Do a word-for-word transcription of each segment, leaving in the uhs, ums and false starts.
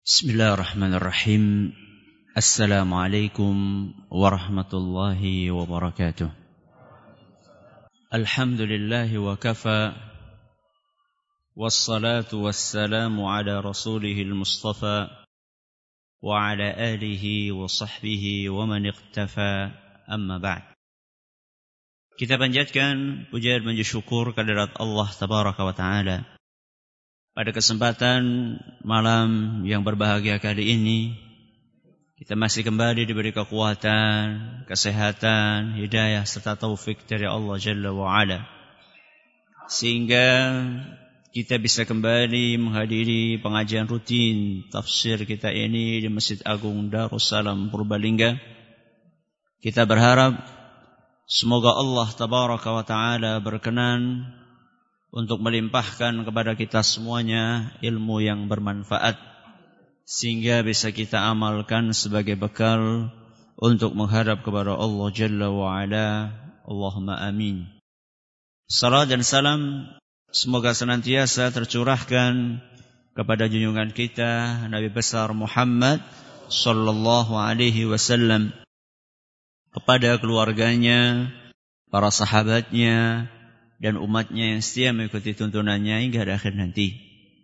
Bismillahirrahmanirrahim. Assalamualaikum warahmatullahi wabarakatuh. Alhamdulillahi wa kafa, wassalatu wassalamu ala rasulihil mustafa, wa ala alihi wa sahbihi wa man iqtafa, amma ba'd. Kita panjatkan puja dan syukur kehadirat Allah tabaraka wa ta'ala. Pada kesempatan malam yang berbahagia kali ini, kita masih kembali diberi kekuatan, kesehatan, hidayah serta taufik dari Allah Jalla wa'ala, sehingga kita bisa kembali menghadiri pengajian rutin tafsir kita ini di Masjid Agung Darussalam Purbalingga. Kita berharap semoga Allah Tabaraka wa Ta'ala berkenan untuk melimpahkan kepada kita semuanya ilmu yang bermanfaat, sehingga bisa kita amalkan sebagai bekal untuk menghadap kepada Allah Jalla wa'ala. Allahumma amin. Salam dan salam semoga senantiasa tercurahkan kepada junjungan kita Nabi besar Muhammad sallallahu alaihi wasallam, kepada keluarganya, para sahabatnya, dan umatnya yang setia mengikuti tuntunannya hingga akhir nanti.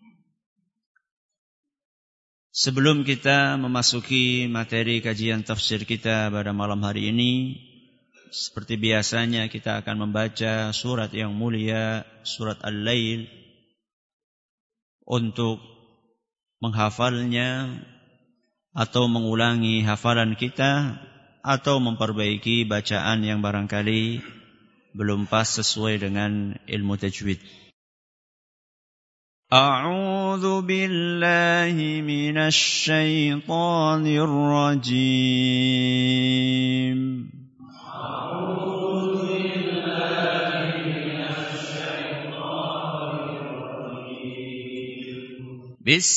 Sebelum kita memasuki materi kajian tafsir kita pada malam hari ini, seperti biasanya kita akan membaca surat yang mulia, surat Al-Lail, untuk menghafalnya atau mengulangi hafalan kita, atau memperbaiki bacaan yang barangkali belum pas sesuai dengan ilmu tajwid. A'udzu billahi minasy syaithanir rajim. A'udzu billahi minasy syaithanir rajim.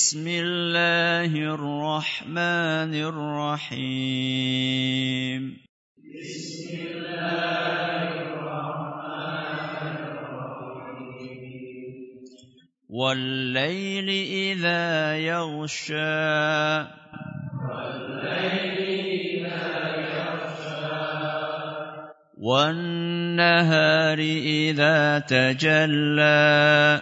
Bismillahirrahmanirrahim. Bismillah. وَاللَّيْلِ إِذَا يَغْشَى وَالنَّهَارِ إِذَا تَجَلَّى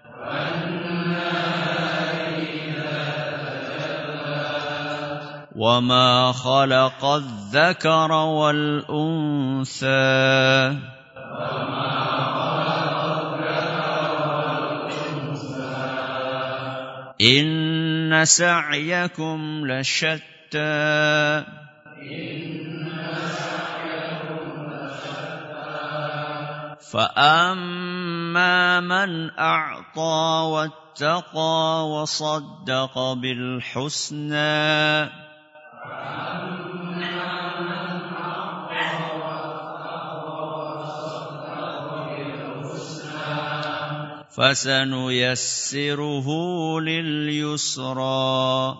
وَمَا خَلَقَ الذَّكَرَ وَالْأُنثَى إِنَّ سَعْيَكُمْ لَشَتَّى فَأَمَّا مَنْ أَعْطَى وَاتَّقَى وَصَدَّقَ بِالْحُسْنَى فَسَنُيَسِّرُهُ لِلْيُسْرَى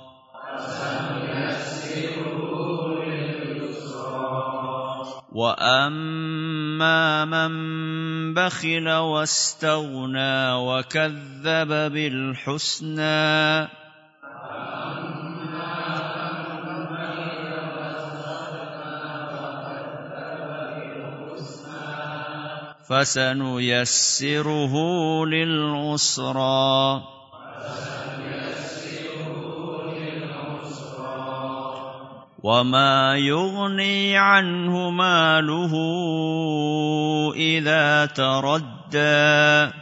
وَأَمَّا مَنْ بَخِلَ وَاسْتَغْنَى وَكَذَّبَ بِالْحُسْنَى فَسَنُيَسِّرُهُ لِلْعُسْرَى وَمَا يُغْنِي عَنْهُ مَالُهُ إِذَا تَرَدَّى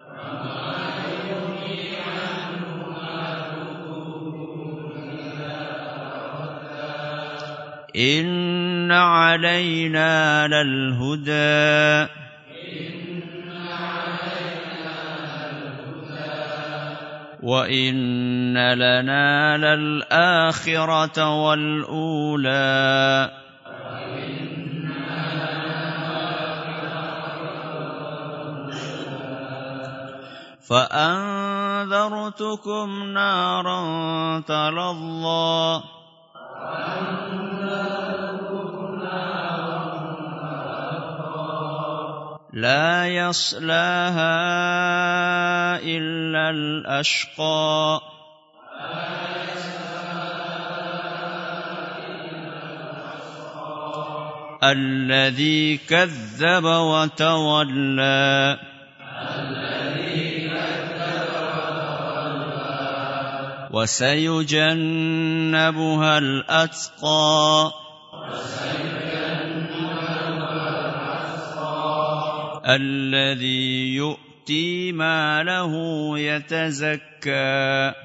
إِنَّ عَلَيْنَا لَلْهُدَى وَإِنَّ لَنَا لَلْآخِرَةَ وَالْأُولَى فَأَنذَرْتُكُمْ نَارًا تَلَظَّى لا يصلاها إلا الأشقى الذي كذب وتولى وسيجنبها الأتقى الذي يؤتي ماله يتزكى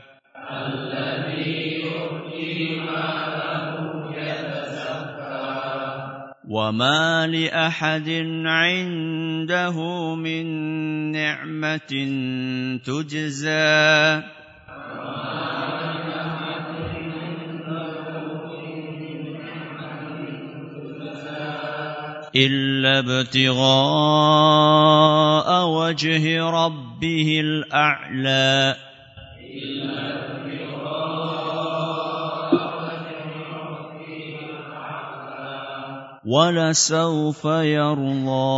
وما لأحد عنده من نعمة تجزى إلا ابتغاء وجه ربه الأعلى ولسوف يرضى.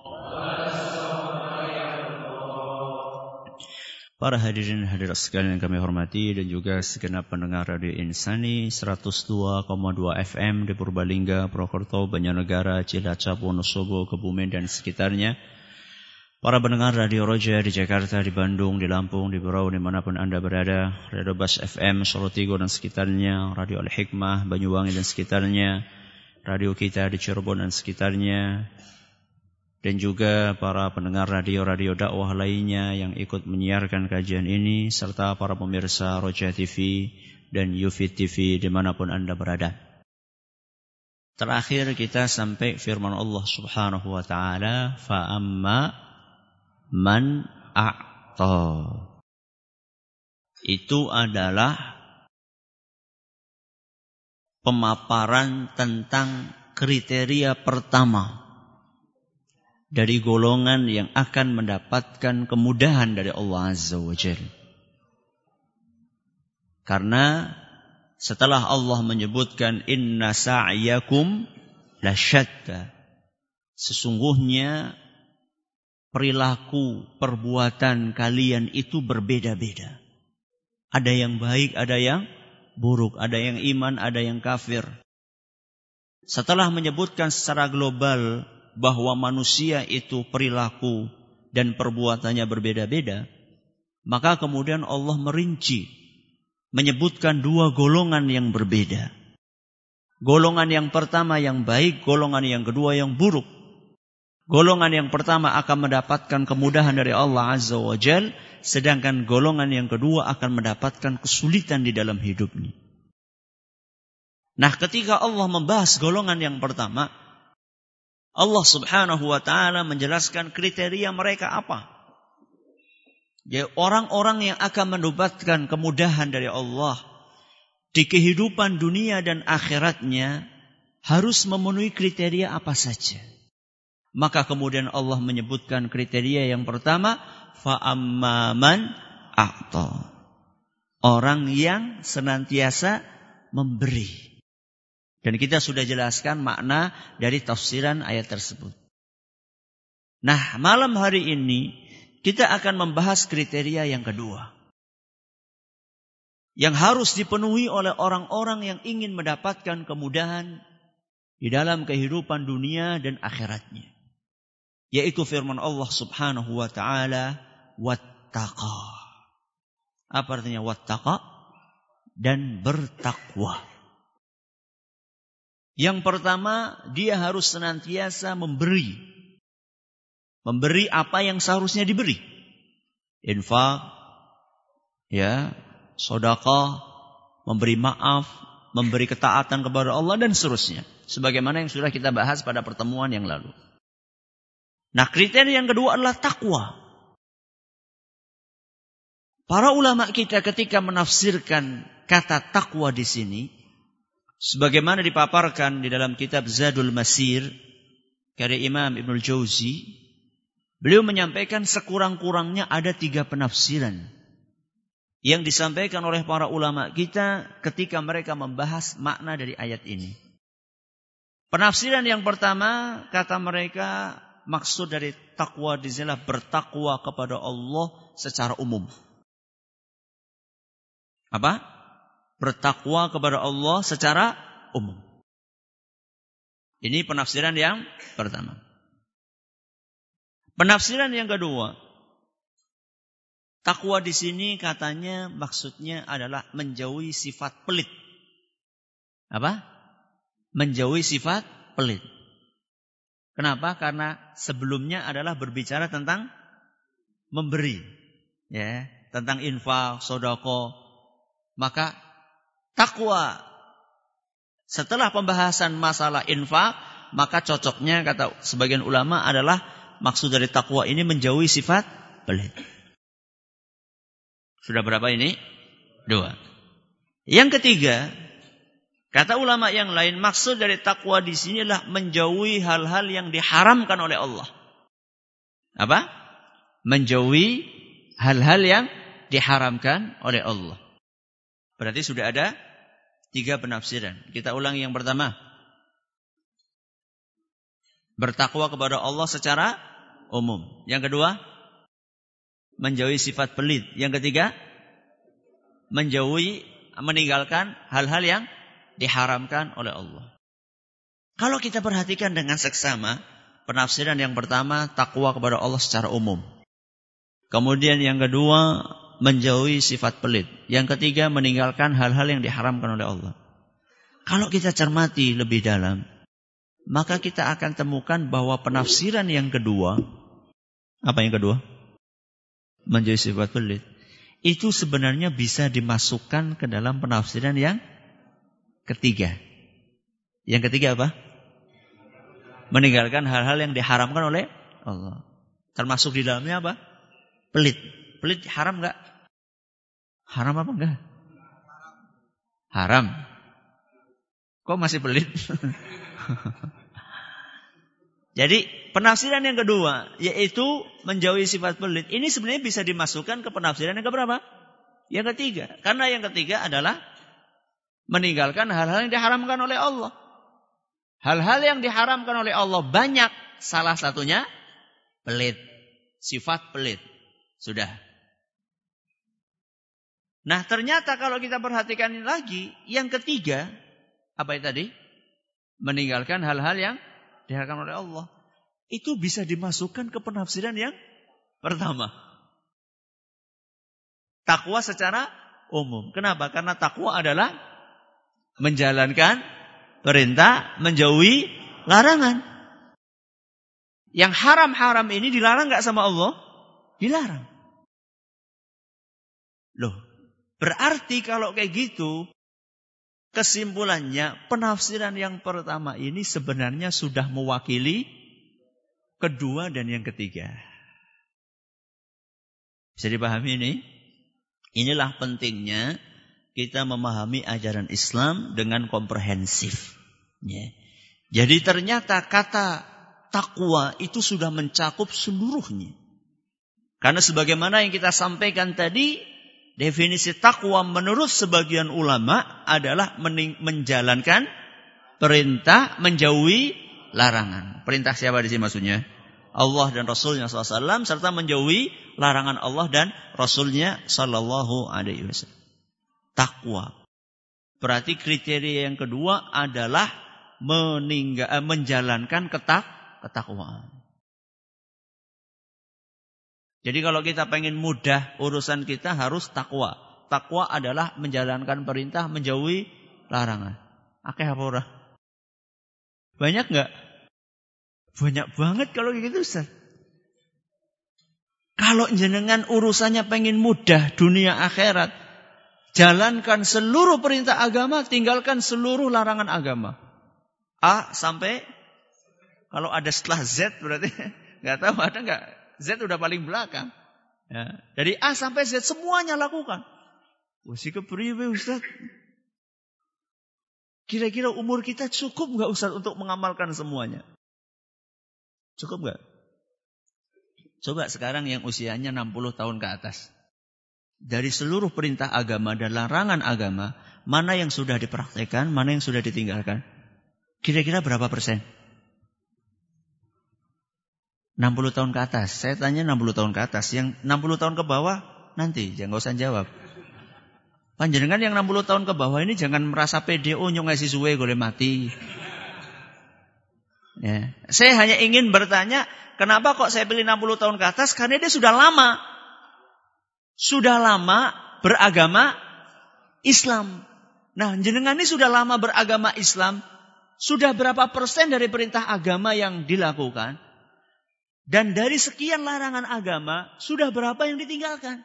Para hadirin hadirat sekalian yang kami hormati dan juga segenap pendengar Radio Insani seratus dua koma dua F M di Purbalingga, Purwokerto, Banjarnegara, Cilacap, Wonosobo, Kebumen dan sekitarnya. Para pendengar Radio Roja di Jakarta, di Bandung, di Lampung, di Berau, dimanapun Anda berada, Radio Bas F M, Solo Tigo dan sekitarnya, Radio Al-Hikmah, Banyuwangi dan sekitarnya, radio kita di Cirebon dan sekitarnya, dan juga para pendengar radio-radio dakwah lainnya yang ikut menyiarkan kajian ini, serta para pemirsa Roja T V dan Yufid T V dimanapun Anda berada. Terakhir kita sampai firman Allah Subhanahu wa Ta'ala, fa'amma man a'ta. Itu adalah pemaparan tentang kriteria pertama dari golongan yang akan mendapatkan kemudahan dari Allah Azza wa Jalla. Karena setelah Allah menyebutkan inna sa'yakum lasyatta, sesungguhnya perilaku, perbuatan kalian itu berbeda-beda. Ada yang baik, ada yang buruk, ada yang iman, ada yang kafir. Setelah menyebutkan secara global bahwa manusia itu perilaku dan perbuatannya berbeda-beda, maka kemudian Allah merinci, menyebutkan dua golongan yang berbeda. Golongan yang pertama yang baik, golongan yang kedua yang buruk. Golongan yang pertama akan mendapatkan kemudahan dari Allah Azza wa Jal, sedangkan golongan yang kedua akan mendapatkan kesulitan di dalam hidupnya. Nah, ketika Allah membahas golongan yang pertama, Allah Subhanahu wa Ta'ala menjelaskan kriteria mereka apa. Ya, orang-orang yang akan mendapatkan kemudahan dari Allah di kehidupan dunia dan akhiratnya harus memenuhi kriteria apa saja. Maka kemudian Allah menyebutkan kriteria yang pertama, fa'amma man a'ta. Orang yang senantiasa memberi. Dan kita sudah jelaskan makna dari tafsiran ayat tersebut. Nah, malam hari ini kita akan membahas kriteria yang kedua, yang harus dipenuhi oleh orang-orang yang ingin mendapatkan kemudahan di dalam kehidupan dunia dan akhiratnya. Yaitu firman Allah Subhanahu wa Ta'ala, wattaqa. Apa artinya wattaqa? Dan bertakwa. Yang pertama, dia harus senantiasa memberi. Memberi apa yang seharusnya diberi. Infak, ya, sedekah, memberi maaf, memberi ketaatan kepada Allah dan seterusnya. Sebagaimana yang sudah kita bahas pada pertemuan yang lalu. Nah, kriteria yang kedua adalah takwa. Para ulama kita ketika menafsirkan kata takwa di sini, sebagaimana dipaparkan di dalam kitab Zadul Masir karya Imam Ibnul Jauzi, beliau menyampaikan sekurang-kurangnya ada tiga penafsiran yang disampaikan oleh para ulama kita ketika mereka membahas makna dari ayat ini. Penafsiran yang pertama, kata mereka, maksud dari takwa di sini adalah bertakwa kepada Allah secara umum. Apa? Bertakwa kepada Allah secara umum. Ini penafsiran yang pertama. Penafsiran yang kedua, takwa di sini katanya maksudnya adalah menjauhi sifat pelit. Apa? Menjauhi sifat pelit. Kenapa? Karena sebelumnya adalah berbicara tentang memberi, ya, tentang infak, sedekah. Maka takwa setelah pembahasan masalah infak, maka cocoknya kata sebagian ulama adalah maksud dari takwa ini menjauhi sifat pelit. Sudah berapa ini? Dua. Yang ketiga, kata ulama yang lain, maksud dari takwa di sini adalah menjauhi hal-hal yang diharamkan oleh Allah. Apa? Menjauhi hal-hal yang diharamkan oleh Allah. Berarti sudah ada tiga penafsiran. Kita ulangi yang pertama. Bertakwa kepada Allah secara umum. Yang kedua, menjauhi sifat pelit. Yang ketiga, menjauhi, meninggalkan hal-hal yang diharamkan oleh Allah. Kalau kita perhatikan dengan seksama, penafsiran yang pertama, takwa kepada Allah secara umum. Kemudian yang kedua, menjauhi sifat pelit. Yang ketiga, meninggalkan hal-hal yang diharamkan oleh Allah. Kalau kita cermati lebih dalam, maka kita akan temukan bahwa penafsiran yang kedua, apa yang kedua? Menjauhi sifat pelit. Itu sebenarnya bisa dimasukkan ke dalam penafsiran yang ketiga. Yang ketiga apa? Meninggalkan hal-hal yang diharamkan oleh Allah. Termasuk di dalamnya apa? Pelit. Pelit haram enggak? Haram apa enggak? Haram. Kok masih pelit? Jadi penafsiran yang kedua, yaitu menjauhi sifat pelit, ini sebenarnya bisa dimasukkan ke penafsiran yang keberapa? Yang ketiga. Karena yang ketiga adalah meninggalkan hal-hal yang diharamkan oleh Allah. Hal-hal yang diharamkan oleh Allah banyak. Salah satunya pelit. Sifat pelit. Sudah. Nah ternyata kalau kita perhatikan lagi, yang ketiga, apa itu tadi? Meninggalkan hal-hal yang diharamkan oleh Allah. Itu bisa dimasukkan ke penafsiran yang pertama. Takwa secara umum. Kenapa? Karena takwa adalah menjalankan perintah, menjauhi larangan. Yang haram-haram ini dilarang gak sama Allah? Dilarang. Loh, berarti kalau kayak gitu, kesimpulannya penafsiran yang pertama ini sebenarnya sudah mewakili kedua dan yang ketiga. Bisa dipahami ini? Inilah pentingnya kita memahami ajaran Islam dengan komprehensif. Ya. Jadi ternyata kata takwa itu sudah mencakup seluruhnya. Karena sebagaimana yang kita sampaikan tadi, definisi takwa menurut sebagian ulama adalah menjalankan perintah, menjauhi larangan. Perintah siapa di sini maksudnya? Allah dan Rasulnya shallallahu alaihi wasallam, serta menjauhi larangan Allah dan Rasulnya shallallahu alaihi wasallam. Takwa. Berarti kriteria yang kedua adalah meninggal, menjalankan ketak, ketakwaan. Jadi kalau kita pengen mudah urusan kita harus takwa. Takwa adalah menjalankan perintah, menjauhi larangan. Akeh apa ora? Banyak enggak? Banyak banget kalau gitu Ustaz. Kalau jenengan urusannya pengen mudah dunia akhirat, jalankan seluruh perintah agama, tinggalkan seluruh larangan agama. A sampai, kalau ada setelah Z berarti enggak tahu ada enggak? Z udah paling belakang. Ya. Dari A sampai Z semuanya lakukan. Wah, si kepriwe Ustaz? Kira-kira umur kita cukup enggak Ustaz untuk mengamalkan semuanya? Cukup enggak? Coba sekarang yang usianya enam puluh tahun ke atas. Dari seluruh perintah agama dan larangan agama, mana yang sudah dipraktekkan, mana yang sudah ditinggalkan? Kira-kira berapa persen? enam puluh tahun ke atas. Saya tanya enam puluh tahun ke atas. Yang enam puluh tahun ke bawah, nanti. Jangan usah jawab. Panjenengan yang enam puluh tahun ke bawah ini jangan merasa pede. Oh, nyong ngasih suwe, boleh mati. Ya. Saya hanya ingin bertanya, kenapa kok saya pilih enam puluh tahun ke atas? Karena dia sudah lama. Sudah lama beragama Islam. Nah, jenengan ini sudah lama beragama Islam. Sudah berapa persen dari perintah agama yang dilakukan? Dan dari sekian larangan agama, sudah berapa yang ditinggalkan?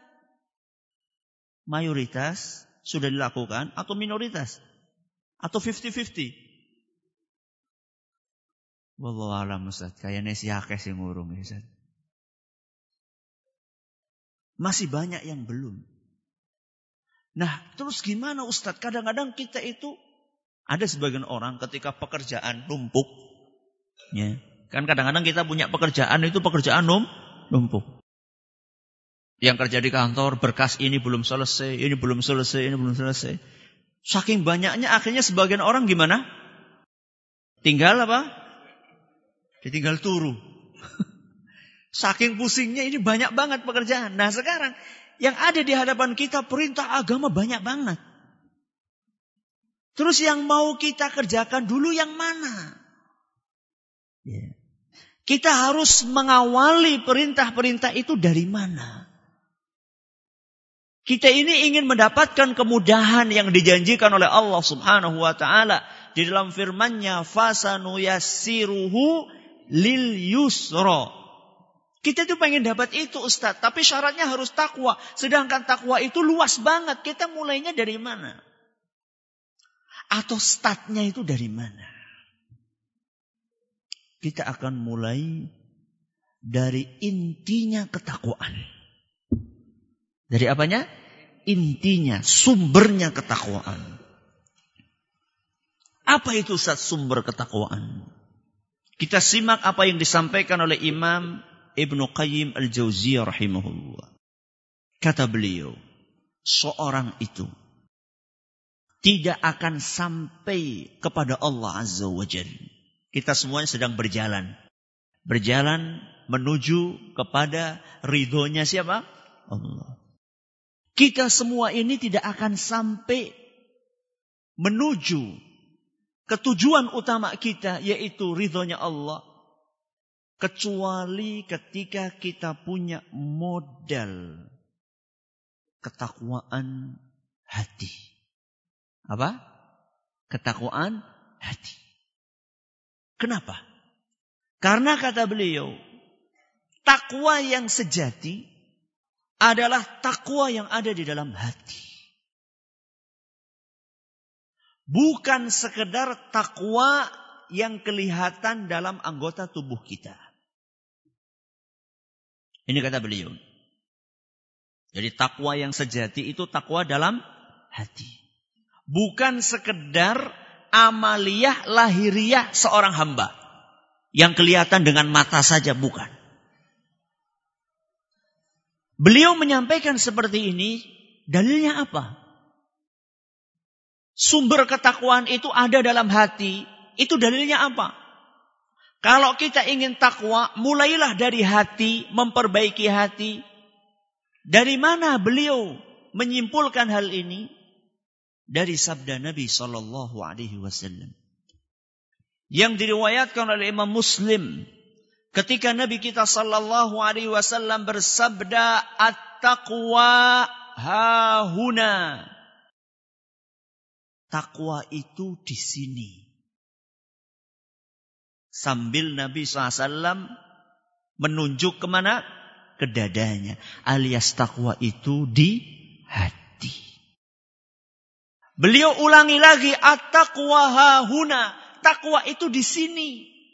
Mayoritas sudah dilakukan atau minoritas? Atau fifty fifty? Wallahu a'lam Ustaz. Kayaknya si akeh sing ngurung Ustaz. Masih banyak yang belum. Nah, terus gimana Ustaz? Kadang-kadang kita itu ada sebagian orang ketika pekerjaan numpuk, ya. Kan kadang-kadang kita punya pekerjaan itu pekerjaan num, numpuk. Yang kerja di kantor, berkas ini belum selesai, ini belum selesai, ini belum selesai. Saking banyaknya akhirnya sebagian orang gimana? Tinggal apa? Ditinggal turu. Saking pusingnya ini banyak banget pekerjaan. Nah sekarang yang ada di hadapan kita perintah agama banyak banget. Terus yang mau kita kerjakan dulu yang mana? Yeah. Kita harus mengawali perintah-perintah itu dari mana? Kita ini ingin mendapatkan kemudahan yang dijanjikan oleh Allah Subhanahu wa taala di dalam firman-Nya, fasanuyassiruhu lil yusra. Kita tuh pengen dapat itu Ustaz, tapi syaratnya harus takwa. Sedangkan takwa itu luas banget. Kita mulainya dari mana? Atau startnya itu dari mana? Kita akan mulai dari intinya ketakwaan. Dari apanya? Intinya, sumbernya ketakwaan. Apa itu Ustaz sumber ketakwaan? Kita simak apa yang disampaikan oleh Imam Ibnu Qayyim Al-Jauziyah rahimahullah. Kata beliau, seorang itu tidak akan sampai kepada Allah Azza wa Jalla. Kita semuanya sedang berjalan. Berjalan menuju kepada ridhonya siapa? Allah. Kita semua ini tidak akan sampai menuju ke tujuan utama kita, yaitu ridhonya Allah. Kecuali ketika kita punya modal ketakwaan hati. Apa? Ketakwaan hati. Kenapa? Karena kata beliau, takwa yang sejati adalah takwa yang ada di dalam hati. Bukan sekedar takwa yang kelihatan dalam anggota tubuh kita. Ini kata beliau. Jadi takwa yang sejati itu takwa dalam hati. Bukan sekedar amaliyah lahiriah seorang hamba. Yang kelihatan dengan mata saja, bukan. Beliau menyampaikan seperti ini, dalilnya apa? Sumber ketakwaan itu ada dalam hati. Itu dalilnya apa? Kalau kita ingin takwa, mulailah dari hati, memperbaiki hati. Dari mana beliau menyimpulkan hal ini? Dari sabda Nabi sallallahu alaihi wasallam. Yang diriwayatkan oleh Imam Muslim. Ketika Nabi kita sallallahu alaihi wasallam bersabda, at-taqwa hahuna. Takwa itu di sini. Sambil Nabi shallallahu alaihi wasallam menunjuk kemana? Ke dadanya. Alias takwa itu di hati. Beliau ulangi lagi. At-taqwa hahuna. Takwa itu di sini.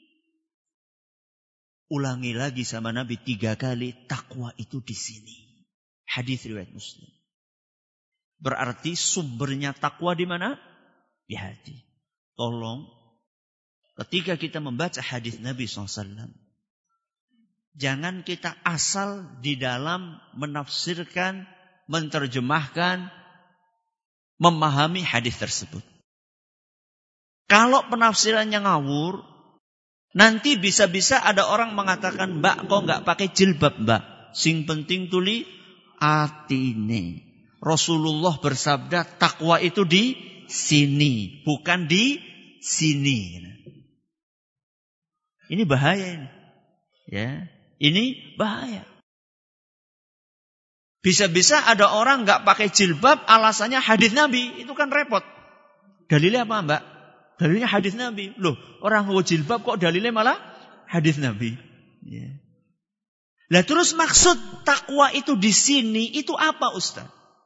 Ulangi lagi sama Nabi tiga kali. Takwa itu di sini. Hadis riwayat Muslim. Berarti sumbernya takwa di mana? Di hati. Tolong. Ketika kita membaca hadis Nabi shallallahu alaihi wasallam, jangan kita asal di dalam menafsirkan, menerjemahkan, memahami hadis tersebut. Kalau penafsirannya ngawur, nanti bisa-bisa ada orang mengatakan, Mbak kok nggak pakai jilbab Mbak? Sing penting tuli atine. Rasulullah bersabda takwa itu di sini, bukan di sini. Ini bahaya ini. Ya, ini bahaya. Bisa-bisa ada orang nggak pakai jilbab, alasannya hadis Nabi, itu kan repot. Dalilnya apa, Mbak? Dalilnya hadis Nabi. Loh, orang mau jilbab kok dalilnya malah hadis Nabi. Ya. Lah terus maksud takwa itu di sini itu apa, Ustaz?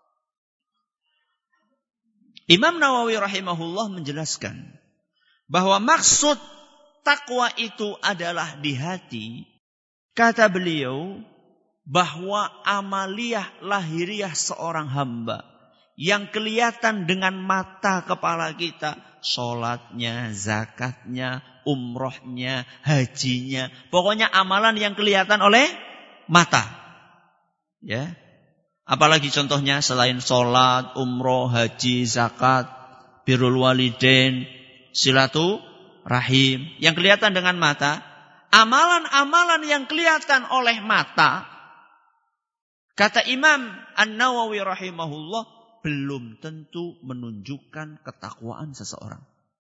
Imam Nawawi rahimahullah menjelaskan bahwa maksud takwa itu adalah di hati. Kata beliau bahwa amaliyah lahiriah seorang hamba yang kelihatan dengan mata kepala kita, sholatnya, zakatnya, umrohnya, hajinya, pokoknya amalan yang kelihatan oleh mata. Ya, apalagi contohnya selain sholat, umroh, haji, zakat, birrul walidain, silaturahim, yang kelihatan dengan mata, amalan-amalan yang kelihatan oleh mata, kata Imam An-Nawawi rahimahullah, belum tentu menunjukkan ketakwaan seseorang.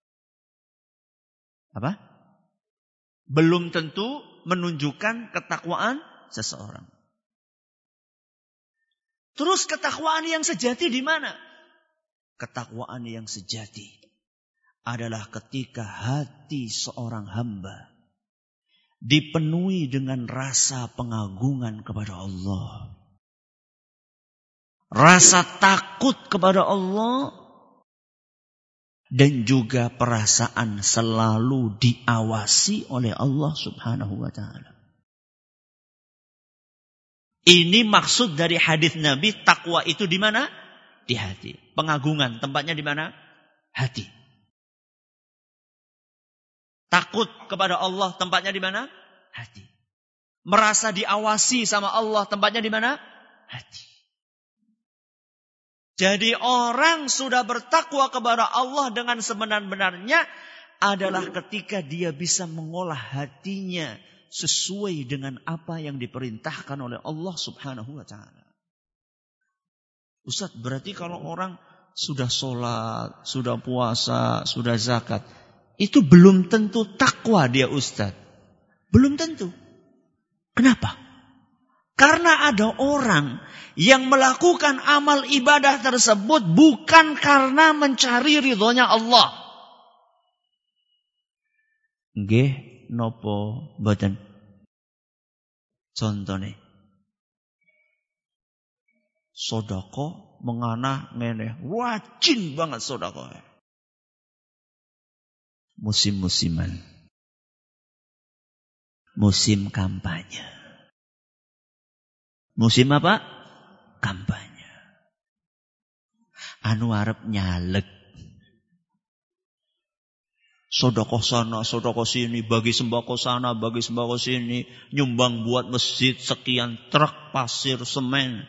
Apa? Belum tentu menunjukkan ketakwaan seseorang. Terus ketakwaan yang sejati di mana? Ketakwaan yang sejati adalah ketika hati seorang hamba dipenuhi dengan rasa pengagungan kepada Allah, rasa takut kepada Allah, dan juga perasaan selalu diawasi oleh Allah Subhanahu wa ta'ala. Ini maksud dari hadis Nabi, takwa itu di mana? Di hati. Pengagungan tempatnya di mana? Hati. Takut kepada Allah tempatnya di mana? Hati. Merasa diawasi sama Allah tempatnya di mana? Hati. Jadi orang sudah bertakwa kepada Allah dengan sebenar-benarnya adalah ketika dia bisa mengolah hatinya sesuai dengan apa yang diperintahkan oleh Allah Subhanahu wa ta'ala. Ustaz, berarti kalau orang sudah sholat, sudah puasa, sudah zakat, itu belum tentu takwa dia, Ustaz. Belum tentu. Kenapa? Karena ada orang yang melakukan amal ibadah tersebut bukan karena mencari ridhonya Allah. Nggih, nopo mboten? Contone. Sedekah mengana ngene, rajin banget sedekah. Musim-musiman. Musim kampanye. Musim apa? Kampanye. Anu arep nyalek. Sedekah sana, sedekah sini, bagi sembako sana, bagi sembako sini, nyumbang buat masjid sekian truk pasir semen.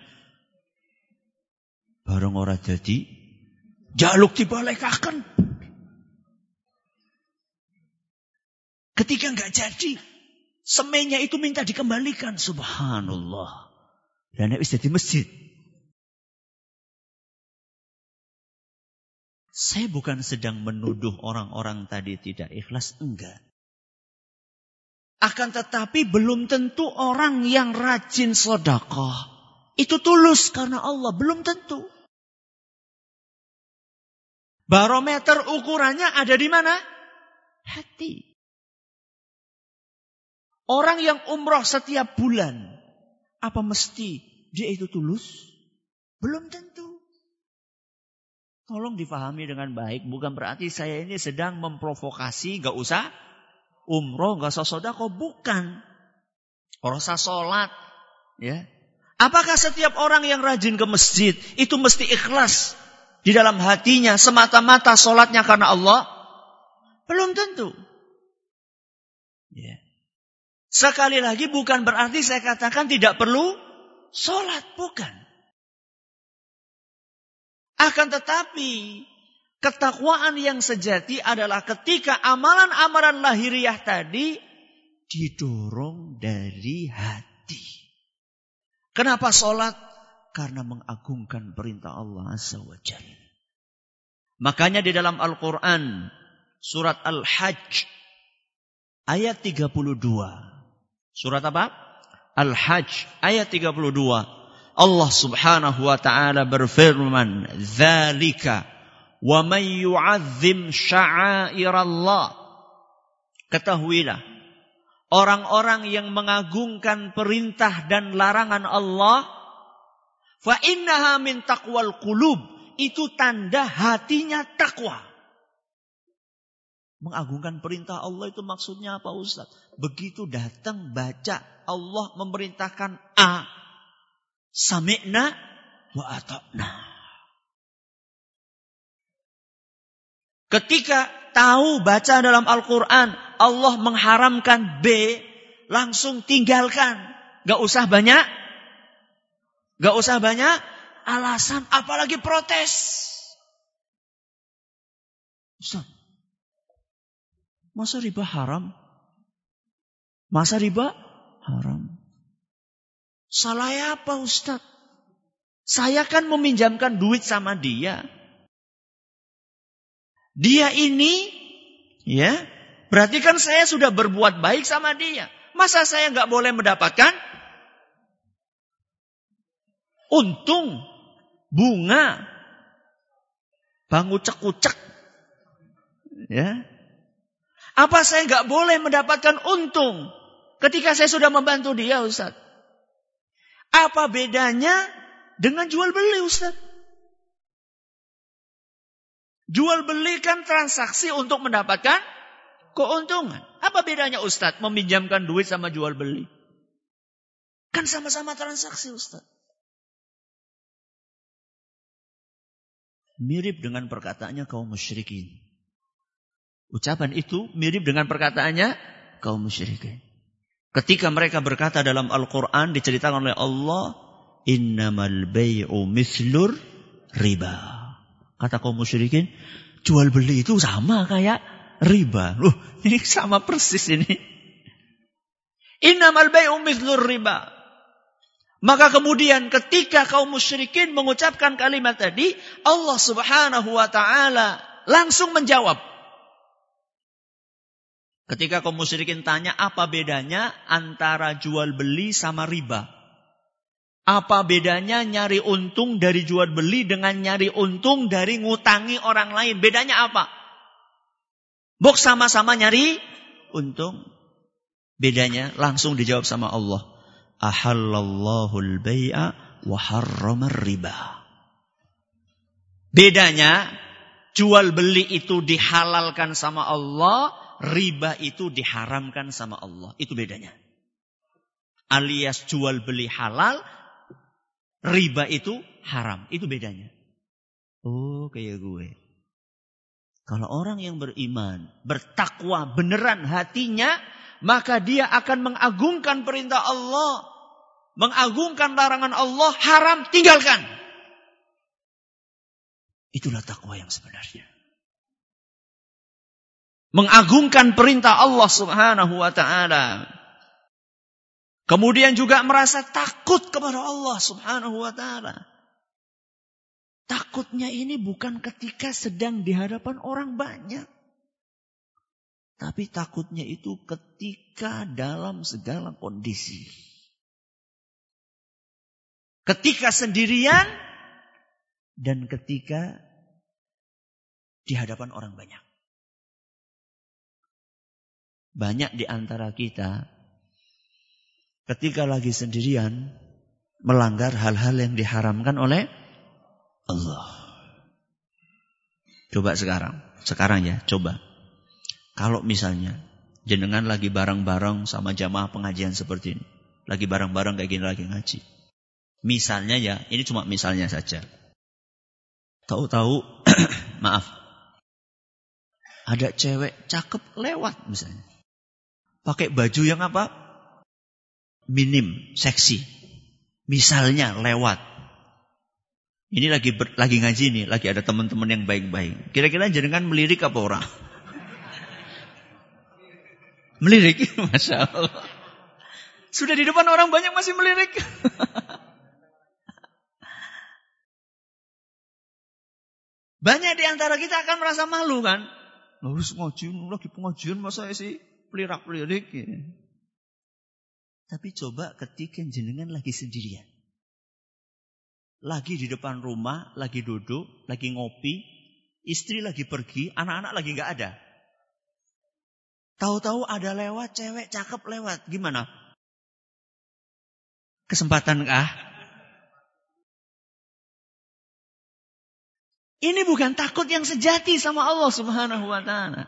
Bareng ora dadi, jaluk dibalekaken. Ketika enggak jadi, semennya itu minta dikembalikan. Subhanallah. Dan nek wis dadi masjid. Saya bukan sedang menuduh orang-orang tadi tidak ikhlas, enggak. Akan tetapi belum tentu orang yang rajin sedekah itu tulus karena Allah, belum tentu. Barometer ukurannya ada di mana? Hati. Orang yang umroh setiap bulan, apa mesti dia itu tulus? Belum tentu. Tolong difahami dengan baik. Bukan berarti saya ini sedang memprovokasi, gak usah umroh, gak usah sedekah. Bukan. Gak usah sholat. Ya. Apakah setiap orang yang rajin ke masjid itu mesti ikhlas di dalam hatinya semata-mata sholatnya karena Allah? Belum tentu. Ya. Sekali lagi bukan berarti saya katakan tidak perlu sholat. Bukan. Akan tetapi ketakwaan yang sejati adalah ketika amalan-amalan lahiriah tadi didorong dari hati. Kenapa sholat? Karena mengagungkan perintah Allah Azza wa Jalla. Makanya di dalam Al-Quran surat Al-Hajj ayat tiga puluh dua. Surat apa? Al-Hajj ayat tiga puluh dua. Allah Subhanahu wa taala berfirman, "Dzalika wa man yu'azzim sya'airallah." Ketahuilah, orang-orang yang mengagungkan perintah dan larangan Allah, fa innaha min taqwal qulub, itu tanda hatinya takwa. Mengagungkan perintah Allah itu maksudnya apa, Ustaz? Begitu datang baca Allah memerintahkan A, sami'na wa ata'na. Ketika tahu baca dalam Al-Quran Allah mengharamkan B, langsung tinggalkan. Gak usah banyak, gak usah banyak alasan, apalagi protes. Ustaz, masa riba haram? Masa riba haram? Salah apa, Ustaz? Saya kan meminjamkan duit sama dia. Dia ini, ya, berarti kan saya sudah berbuat baik sama dia. Masa saya nggak boleh mendapatkan untung, bunga, bang ucek-ucek, ya? Apa saya nggak boleh mendapatkan untung ketika saya sudah membantu dia, Ustaz? Apa bedanya dengan jual beli, Ustaz? Jual beli kan transaksi untuk mendapatkan keuntungan. Apa bedanya, Ustaz, meminjamkan duit sama jual beli? Kan sama-sama transaksi, Ustaz. Mirip dengan perkataannya kaum musyrikin. Ucapan itu mirip dengan perkataannya kaum musyrikin. Ketika mereka berkata dalam Al-Quran, diceritakan oleh Allah, innamal bay'u mithlur riba. Kata kaum musyrikin, jual beli itu sama kayak riba. Loh, ini sama persis ini. Innamal bay'u mithlur riba. Maka kemudian ketika kaum musyrikin mengucapkan kalimat tadi, Allah Subhanahu wa taala langsung menjawab. Ketika kaum musyrikin tanya apa bedanya antara jual beli sama riba? Apa bedanya nyari untung dari jual beli dengan nyari untung dari ngutangi orang lain? Bedanya apa? Bok sama-sama nyari untung. Bedanya langsung dijawab sama Allah. Ahallallahu al-bay'a wa harrama riba. Bedanya jual beli itu dihalalkan sama Allah, riba itu diharamkan sama Allah. Itu bedanya. Alias jual beli halal, riba itu haram. Itu bedanya. Oh, kayak gue. Kalau orang yang beriman, bertakwa beneran hatinya, maka dia akan mengagungkan perintah Allah, mengagungkan larangan Allah, haram tinggalkan. Itulah takwa yang sebenarnya. Mengagungkan perintah Allah Subhanahu wa taala. Kemudian juga merasa takut kepada Allah Subhanahu wa taala. Takutnya ini bukan ketika sedang di hadapan orang banyak. Tapi takutnya itu ketika dalam segala kondisi. Ketika sendirian dan ketika di hadapan orang banyak. Banyak di antara kita ketika lagi sendirian melanggar hal-hal yang diharamkan oleh Allah. Coba sekarang, sekarang ya, coba. Kalau misalnya jenengan lagi bareng-bareng sama jamaah pengajian seperti ini, lagi bareng-bareng kayak gini lagi ngaji. Misalnya ya, ini cuma misalnya saja. Tahu-tahu, maaf, ada cewek cakep lewat misalnya. Pakai baju yang apa? Minim, seksi. Misalnya lewat. Ini lagi ber, lagi ngaji nih, lagi ada teman-teman yang baik-baik. Kira-kira jenengan melirik apa orang? Melirik, Masya Allah. Sudah di depan orang banyak masih melirik. Banyak di antara kita akan merasa malu kan? Harus ngaji, lagi pengajian masa sih pelirak-pelirik. Ya. Tapi coba ketika jenengan lagi sendirian. Lagi di depan rumah, lagi duduk, lagi ngopi. Istri lagi pergi, anak-anak lagi gak ada. Tahu-tahu ada lewat, cewek cakep lewat. Gimana? Kesempatan kah? Ini bukan takut yang sejati sama Allah Subhanahu wa ta'ala.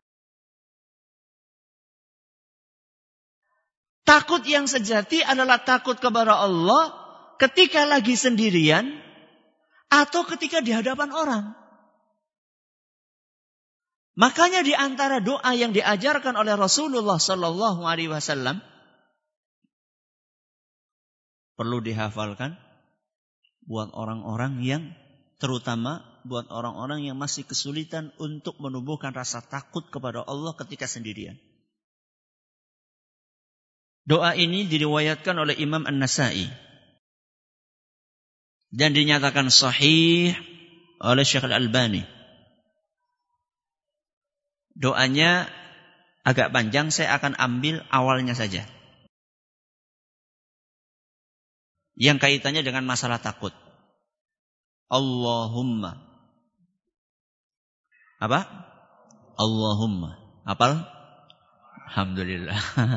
Takut yang sejati adalah takut kepada Allah ketika lagi sendirian atau ketika di hadapan orang. Makanya di antara doa yang diajarkan oleh Rasulullah sallallahu alaihi wasallam perlu dihafalkan buat orang-orang yang terutama buat orang-orang yang masih kesulitan untuk menumbuhkan rasa takut kepada Allah ketika sendirian. Doa ini diriwayatkan oleh Imam An-Nasa'i dan dinyatakan sahih oleh Syekh Al-Albani. Doanya agak panjang, saya akan ambil awalnya saja. Yang kaitannya dengan masalah takut. Allahumma. Apa? Allahumma. Apal? Alhamdulillah.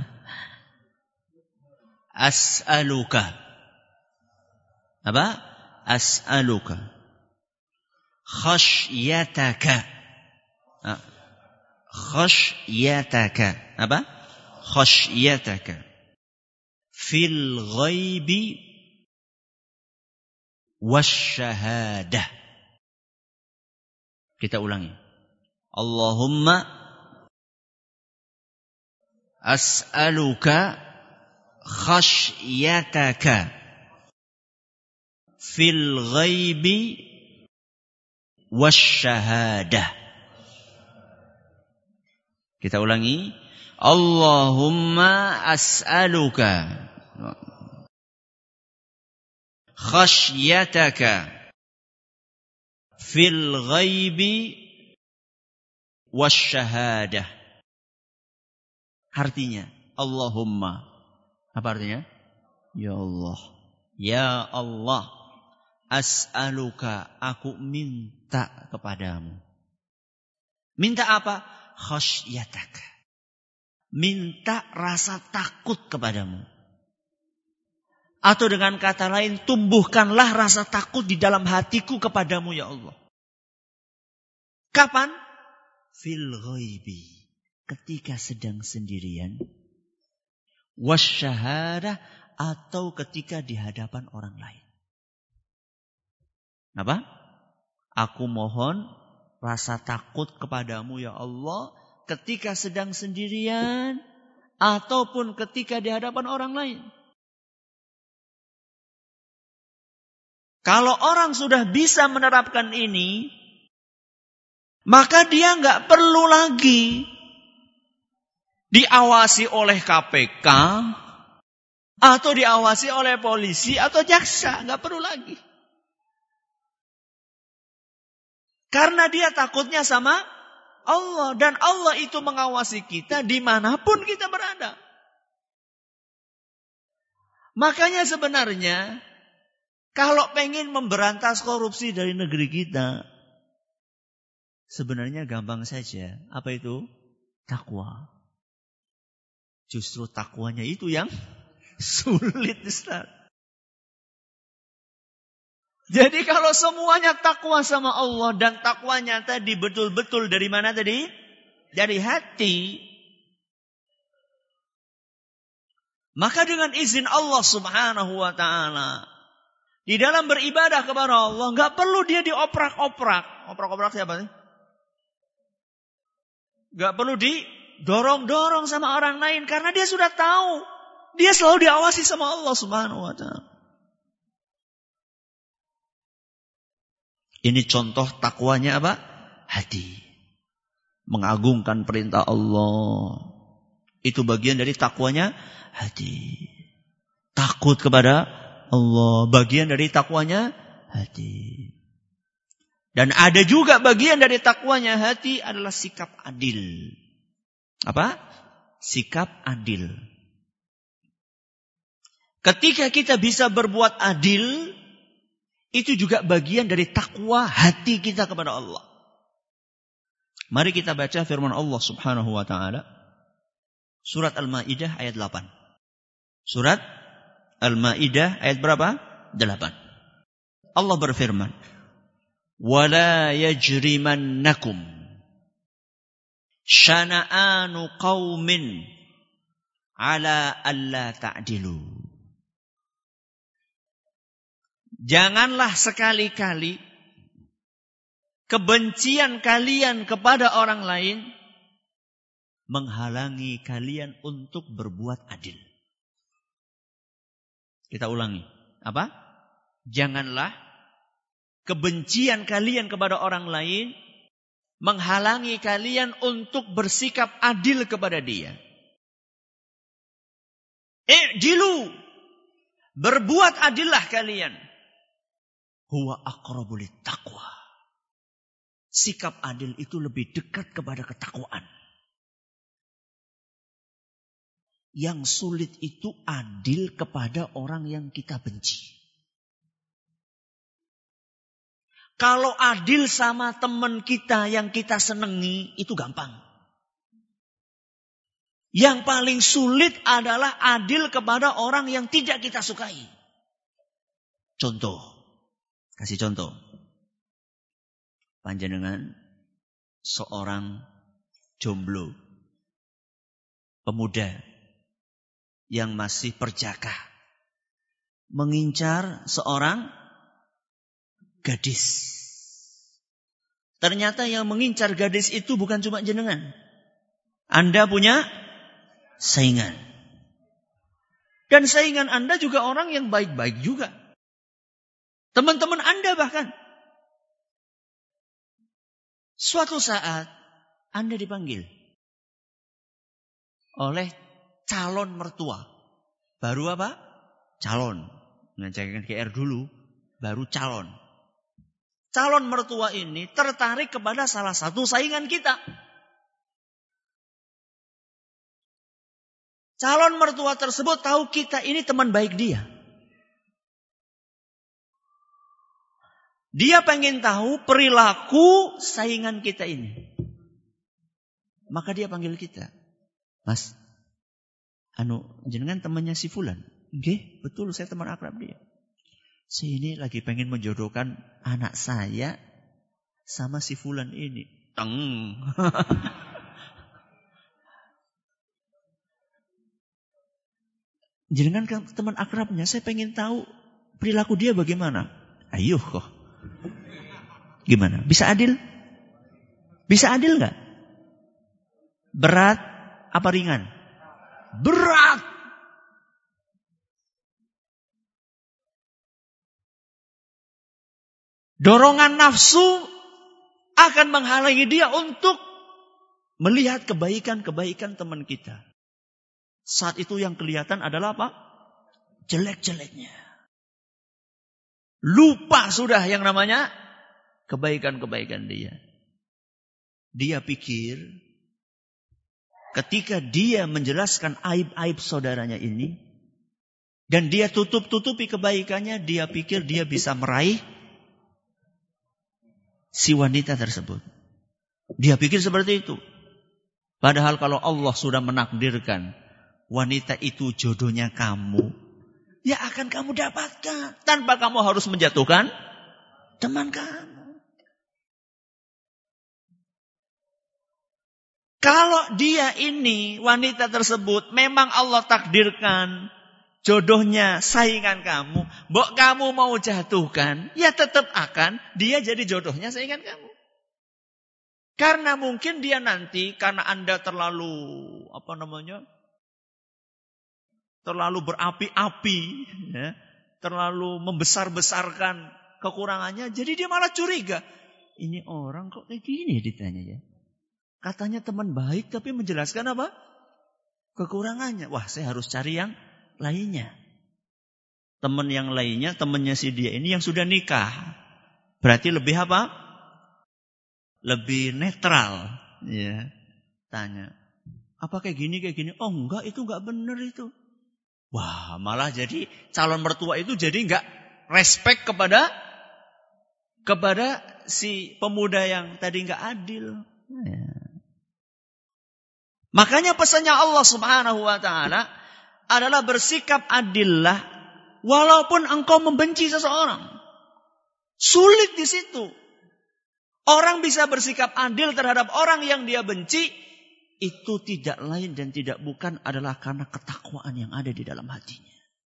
As'aluka. Apa? As'aluka. Khashyataka. Ah. Khashyataka. Apa? Khashyataka. Fil ghaibi wasyahadah. Kita ulangi. Allahumma as'aluka khashyataka fil ghaibi wasyahadah. Kita ulangi. Allahumma as'aluka khashyataka fil ghaibi wasyahadah. Artinya, Allahumma. Apa artinya? Ya Allah. Ya Allah. As'aluka. Aku minta kepadamu. Minta apa? Khashyataka. Minta rasa takut kepadamu. Atau dengan kata lain, tumbuhkanlah rasa takut di dalam hatiku kepadamu ya Allah. Kapan? Fil ghaibi. Ketika sedang sendirian. Wasyahadah. Atau ketika di hadapan orang lain. Apa? Aku mohon rasa takut kepadamu ya Allah ketika sedang sendirian ataupun ketika di hadapan orang lain. Kalau orang sudah bisa menerapkan ini, maka dia nggak perlu lagi diawasi oleh K P K atau diawasi oleh polisi atau jaksa, nggak perlu lagi. Karena dia takutnya sama Allah. Dan Allah itu mengawasi kita dimanapun kita berada. Makanya sebenarnya, kalau pengen memberantas korupsi dari negeri kita, sebenarnya gampang saja. Apa itu? Takwa. Justru takwanya itu yang sulit, Ustaz. Jadi kalau semuanya takwa sama Allah dan takwanya tadi betul-betul dari mana tadi? Dari hati. Maka dengan izin Allah Subhanahu wa ta'ala, di dalam beribadah kepada Allah, nggak perlu dia dioprak-oprak. Oprak-oprak siapa sih? Nggak perlu didorong-dorong sama orang lain, karena dia sudah tahu. Dia selalu diawasi sama Allah Subhanahu wa ta'ala. Ini contoh takwanya apa? Hati. Mengagungkan perintah Allah. Itu bagian dari takwanya hati. Takut kepada Allah. Bagian dari takwanya hati. Dan ada juga bagian dari takwanya hati adalah sikap adil. Apa? sikap adil. Ketika kita bisa berbuat adil, itu juga bagian dari takwa hati kita kepada Allah. Mari kita baca firman Allah Subhanahu wa taala. Surat Al-Maidah ayat delapan. Surat Al-Maidah ayat berapa? delapan. Allah berfirman, "Wala yajrimannakum syana'anu qaumin ala alla ta'dilu." Janganlah sekali-kali kebencian kalian kepada orang lain menghalangi kalian untuk berbuat adil. Kita ulangi. Apa? Janganlah kebencian kalian kepada orang lain menghalangi kalian untuk bersikap adil kepada dia. I'dilu. Berbuat adillah kalian. Huwa aqrabu littaqwa. Sikap adil itu lebih dekat kepada ketakwaan. Yang sulit itu adil kepada orang yang kita benci. Kalau adil sama teman kita yang kita senangi, itu gampang. Yang paling sulit adalah adil kepada orang yang tidak kita sukai. Contoh. Kasih contoh. Panjenengan seorang jomblo, pemuda yang masih perjaka, mengincar seorang gadis. Ternyata yang mengincar gadis itu bukan cuma jenengan. Anda punya saingan. Dan saingan Anda juga orang yang baik-baik juga. Teman-teman Anda bahkan. Suatu saat Anda dipanggil oleh calon mertua. Baru apa? Calon. Jangan G R dulu, baru calon. Calon mertua ini tertarik kepada salah satu saingan kita. Calon mertua tersebut tahu kita ini teman baik dia. Dia pengen tahu perilaku saingan kita ini. Maka dia panggil kita. Mas, anu jenengan temannya si Fulan. Nggih, betul saya teman akrab dia. Saya ini lagi pengen menjodohkan anak saya sama si Fulan ini. Teng. Jenengan kan teman akrabnya, saya pengen tahu perilaku dia bagaimana. Ayo kok. Gimana? Bisa adil? Bisa adil nggak? Berat apa ringan? Berat. Dorongan nafsu akan menghalangi dia untuk melihat kebaikan-kebaikan teman kita. Saat itu yang kelihatan adalah apa? Jelek-jeleknya. Lupa sudah yang namanya kebaikan-kebaikan dia. Dia pikir ketika dia menjelaskan aib-aib saudaranya ini dan dia tutup-tutupi kebaikannya, dia pikir dia bisa meraih si wanita tersebut. Dia pikir seperti itu. Padahal kalau Allah sudah menakdirkan wanita itu jodohnya kamu, ya akan kamu dapatkan tanpa kamu harus menjatuhkan teman kamu. Kalau dia ini, wanita tersebut, memang Allah takdirkan jodohnya saingan kamu, mbok kamu mau jatuhkan, ya tetap akan dia jadi jodohnya saingan kamu. Karena mungkin dia nanti, karena Anda terlalu, apa namanya, terlalu berapi-api, ya, terlalu membesar-besarkan kekurangannya, jadi dia malah curiga. Ini orang kok kayak gini ditanya ya. Katanya teman baik tapi menjelaskan apa? Kekurangannya. Wah, saya harus cari yang lainnya. Teman yang lainnya, temannya si dia ini yang sudah nikah. Berarti lebih apa? Lebih netral. Ya. Tanya. Apa kayak gini, kayak gini? Oh enggak, itu enggak benar itu. Wah, malah jadi calon mertua itu jadi enggak respect kepada kepada si pemuda yang tadi enggak adil. Ya. Makanya pesannya Allah Subhanahu wa taala adalah bersikap adillah walaupun engkau membenci seseorang. Sulit di situ. Orang bisa bersikap adil terhadap orang yang dia benci, itu tidak lain dan tidak bukan adalah karena ketakwaan yang ada di dalam hatinya.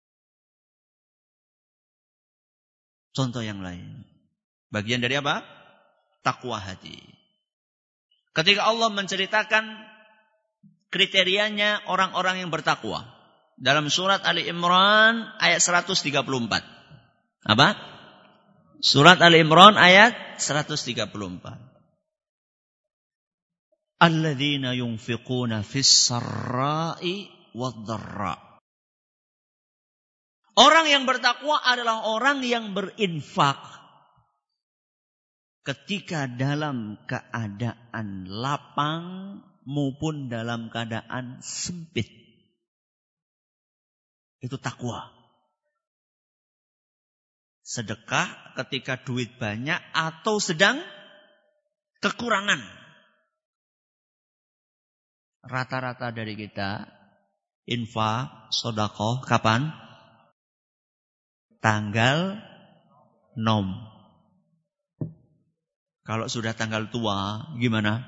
Contoh yang lain. Bagian dari apa? Takwa hati. Ketika Allah menceritakan kriterianya orang-orang yang bertakwa. Dalam surat Ali Imran ayat seratus tiga puluh empat. Apa? Surat Ali Imran ayat seratus tiga puluh empat. Alladzina yunfiquna fis sarra'i wad-dharra. Orang yang bertakwa adalah orang yang berinfak ketika dalam keadaan lapang maupun dalam keadaan sempit. Itu takwa. Sedekah ketika duit banyak atau sedang kekurangan. Rata-rata dari kita infak, sedekah kapan? Tanggal nom. Kalau sudah tanggal tua, gimana?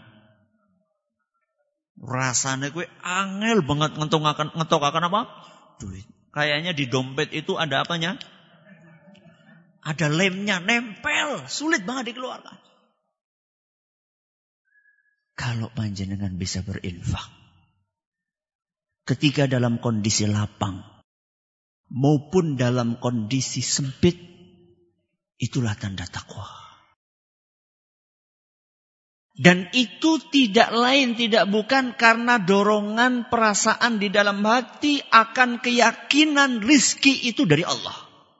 Rasanya gue angel banget ngentok ngetok akan apa? Duit. Kayaknya di dompet itu ada apanya? Ada lemnya, nempel. Sulit banget dikeluarkan. Kalau panjenengan bisa berinfak. Ketika dalam kondisi lapang. Maupun dalam kondisi sempit. Itulah tanda takwa. Dan itu tidak lain, tidak bukan karena dorongan perasaan di dalam hati akan keyakinan rizki itu dari Allah.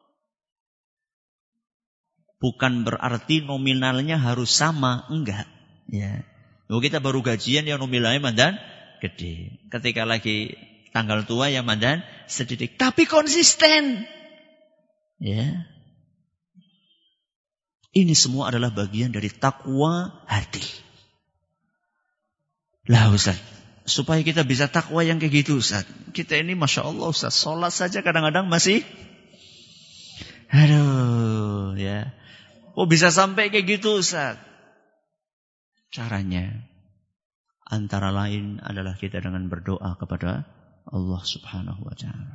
Bukan berarti nominalnya harus sama, enggak. Ya. Kita baru gajian yang nominalnya mandan gede. Ketika lagi tanggal tua yang mandan sedikit. Tapi konsisten. Ya. Ini semua adalah bagian dari takwa hati. Lah Ustaz, supaya kita bisa takwa yang kayak gitu Ustaz. Kita ini Masya Allah Ustaz, sholat saja kadang-kadang masih. Aduh ya. Oh bisa sampai kayak gitu Ustaz. Caranya antara lain adalah kita dengan berdoa kepada Allah Subhanahu wa taala.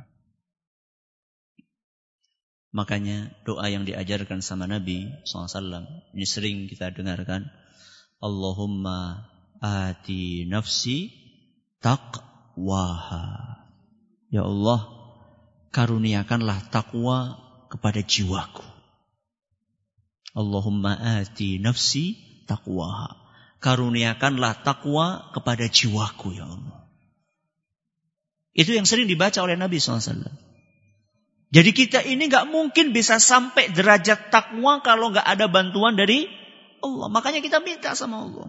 Makanya doa yang diajarkan sama Nabi shallallahu alaihi wasallam ini sering kita dengarkan. Allahumma ati nafsi taqwaha. Ya Allah, karuniakanlah takwa kepada jiwaku. Allahumma ati nafsi taqwaha. Karuniakanlah takwa kepada jiwaku ya Allah. Itu yang sering dibaca oleh Nabi shallallahu alaihi wasallam. Jadi kita ini gak mungkin bisa sampai derajat takwa kalau gak ada bantuan dari Allah. Makanya kita minta sama Allah.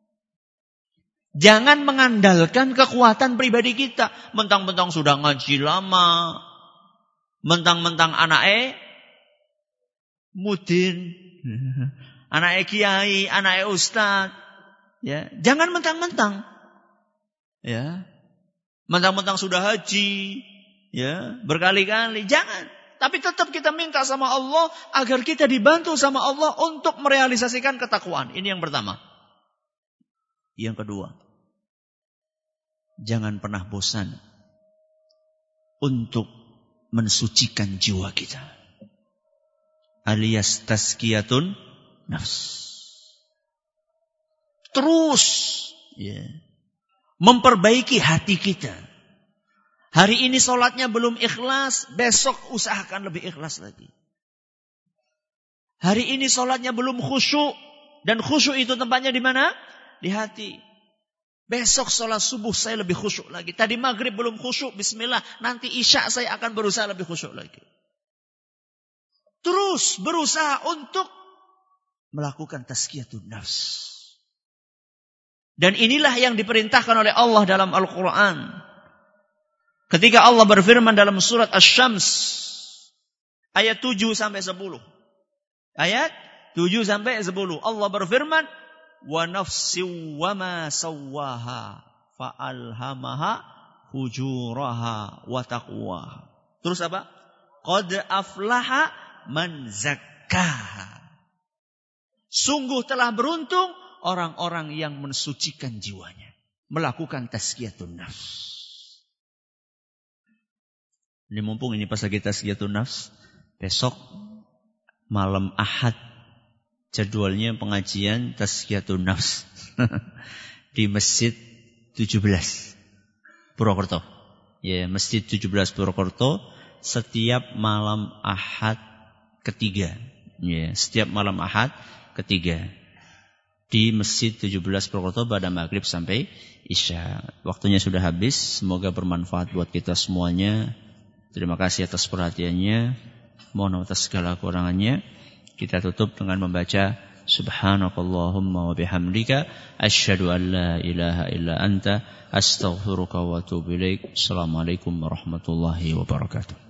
Jangan mengandalkan kekuatan pribadi kita. Mentang-mentang sudah ngaji lama. Mentang-mentang anaknya mudin. Anaknya kiai, anaknya ustaz. Ya, jangan mentang-mentang. Ya. Mentang-mentang sudah haji. Ya, berkali-kali. Jangan. Tapi tetap kita minta sama Allah agar kita dibantu sama Allah untuk merealisasikan ketakwaan. Ini yang pertama. Yang kedua, jangan pernah bosan untuk mensucikan jiwa kita. Alias tazkiyatun nafs. Terus ya, memperbaiki hati kita. Hari ini sholatnya belum ikhlas, besok usahakan lebih ikhlas lagi. Hari ini sholatnya belum khusyuk, dan khusyuk itu tempatnya di mana? Di hati. Besok sholat subuh saya lebih khusyuk lagi. Tadi maghrib belum khusyuk, bismillah. Nanti isya saya akan berusaha lebih khusyuk lagi. Terus berusaha untuk melakukan tazkiyatun nafs. Dan inilah yang diperintahkan oleh Allah dalam Al-Quran. Ketika Allah berfirman dalam surat Asy-Syams ayat tujuh sampai sepuluh. Ayat tujuh sampai sepuluh. Allah berfirman, wa nafsin wa ma sawwaha fa alhamaha fujuraha wa taqwaha. Terus apa? Qad aflaha man zakkaha. Sungguh telah beruntung orang-orang yang mensucikan jiwanya, melakukan tazkiyatun nafs. Ini mumpung ini pas lagi tazkiyatun nafs, besok malam Ahad jadwalnya pengajian tazkiyatun nafs di Masjid tujuh belas Purwokerto. Ya, Masjid tujuh belas Purwokerto setiap malam Ahad ketiga. Ya, setiap malam Ahad ketiga di Masjid tujuh belas Purwokerto pada maghrib sampai Isya. Waktunya sudah habis, semoga bermanfaat buat kita semuanya. Terima kasih atas perhatiannya. Mohon atas segala kurangannya. Kita tutup dengan membaca Subhanakallahumma wa bihamdika asyhadu an la ilaha illa anta astaghfiruka wa atubu ilaik. Assalamualaikum warahmatullahi wabarakatuh.